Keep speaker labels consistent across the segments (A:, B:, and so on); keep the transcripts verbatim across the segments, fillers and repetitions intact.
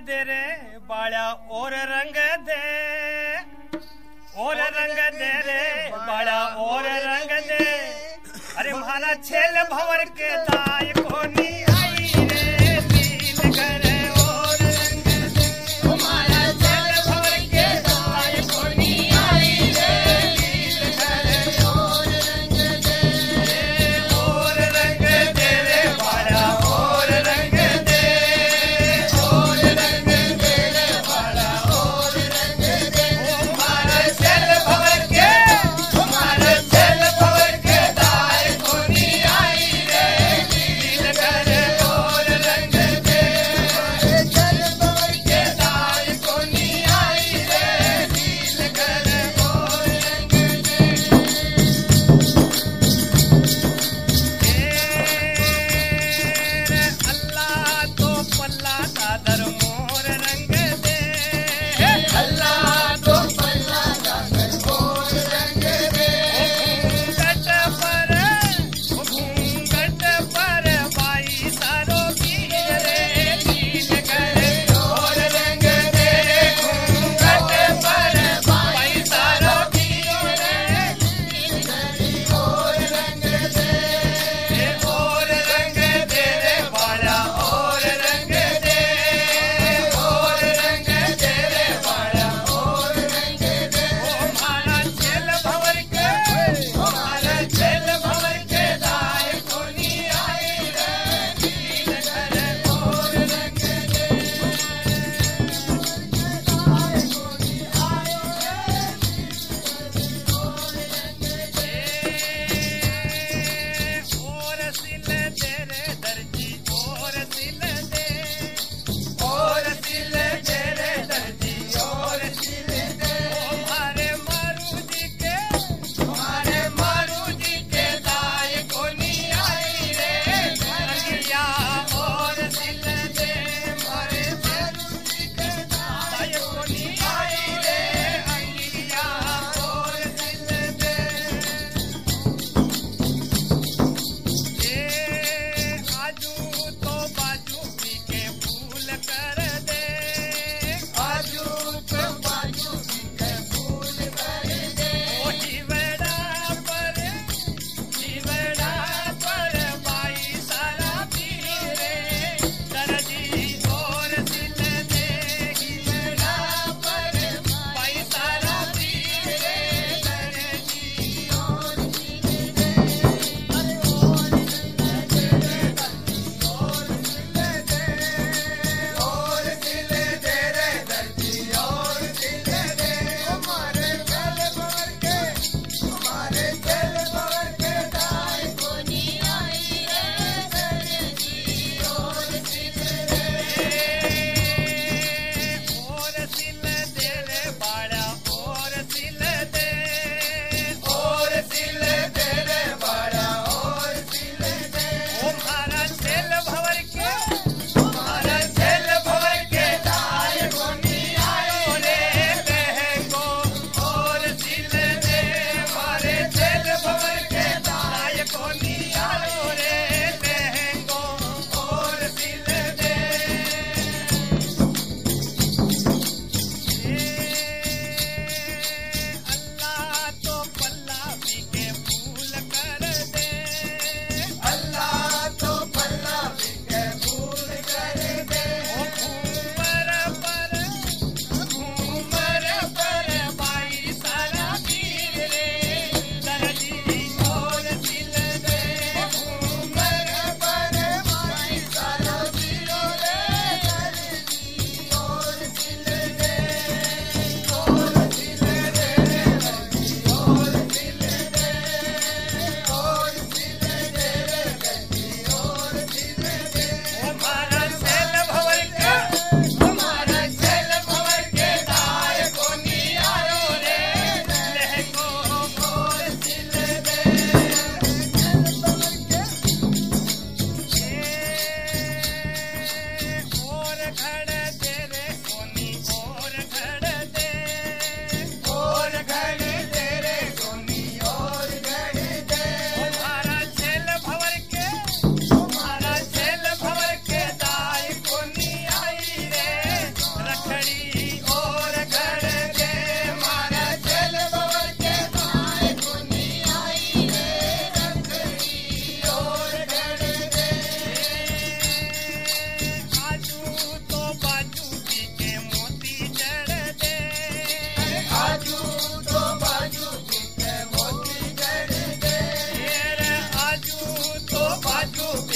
A: दे रे बाळा और रंग दे और रंग दे रे बाळा और रंग दे अरे मारा छेल भवर के दाय कोनी आई रे दिल करे और रंग दे हमारा छेल भवर के दाय कोनी आई रे दिल करे और रंग दे और रंग दे रे बाळा और रंग दे और रंग दे रे बाळा और रंग दे हमारा छेल भवर के हमारा छेल भवर के दाय कोनी आई रे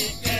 B: के